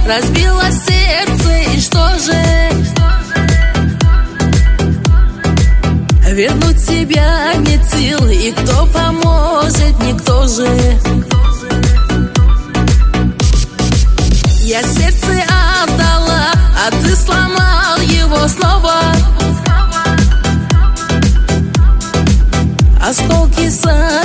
разбила сердце, и что же? Вернуть тебя нет сил, и кто поможет, никто же. Я сердце отдала, а ты сломал его снова. Осколки